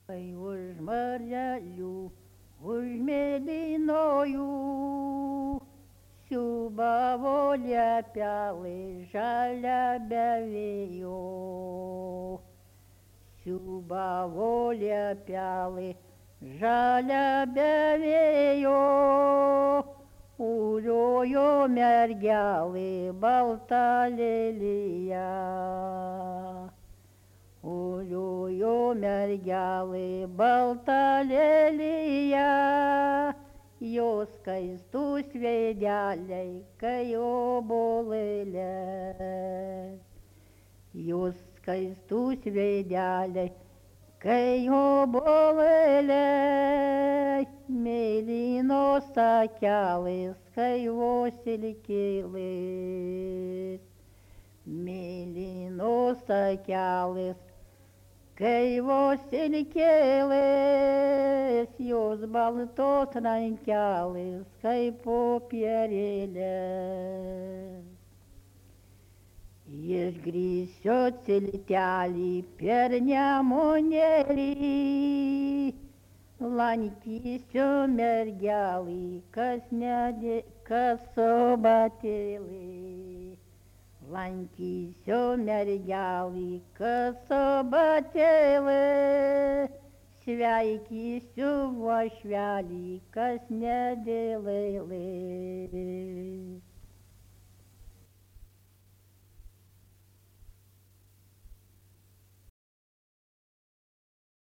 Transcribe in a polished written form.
Ой, уж морялю, уж мелиною, Сюбаволя пялы жалябявею. Сюбаволя пялы жалябявею. Улёю мәргялы балталелия. Улюю мәргялы балталелия, Йоскай стус ведяляй кайо болыля. Йоскай стус ведяляй кайо болыля, Мелино сакялыс кайо селькелыс. Мелино сакялыс кай воселькелес, jos baltos rankelis, kai popierėlės. Išgrįsiu tiltelį per nemunėlį, lankysiu mergelį, kas subatėlį. Lankysiu mergelį, kas subatėlį, sveikysiu uošvelį, kas nedėlailį.